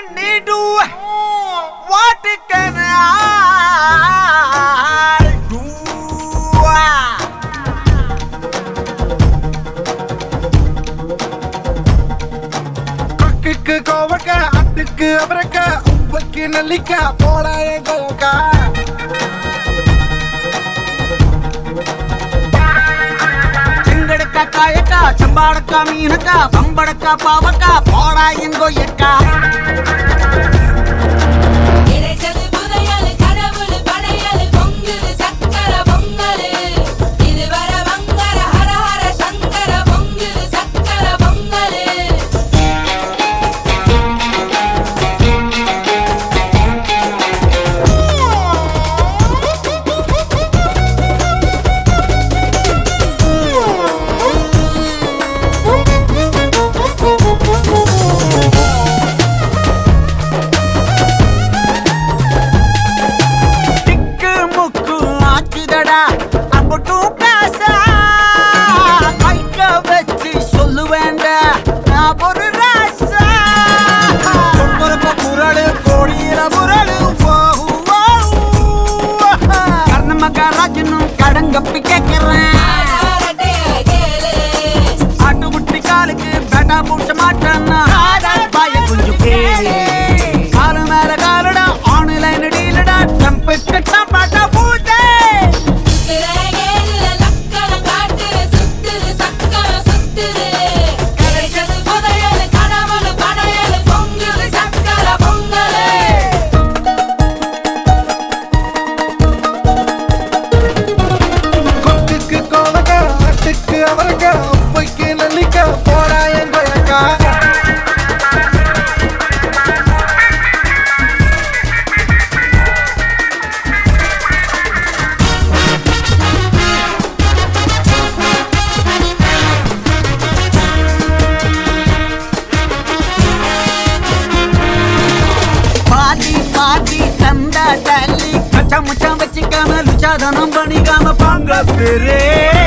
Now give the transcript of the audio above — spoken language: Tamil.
need to. What can I do? அக்குக்கு கோவக்க அட்டுக்கு அவரக்க உப்புக்கு நெல்லிக்க போடா என் கோவக்கா செங்கடக்கா காயக்கா செம்பாடக்கா மீனக்கா சம்படக்கா பாவக்கா போடா என் கொய்யக்கா கடங்கப்பி கேட்கிறேன் ஆட்டுக்குட்டி காலுக்கு பேட்டா பூச்ச மாட்டேன்னா பாய கொஞ்சம் கேளு காலு மேல காலடா ஆன்லைன் டீலடா டம்பு கட்டா பாட்டா பூச்சே அவரக்க உப்புக்கு நெல்லிக்க போடா என் கொய்யக்கா பாதி பாதி தந்தா தள்ளி கச்சா முச்சா வச்சுக்காம லுச்சாதனம் பண்ணிக்காம பாங்க பெரே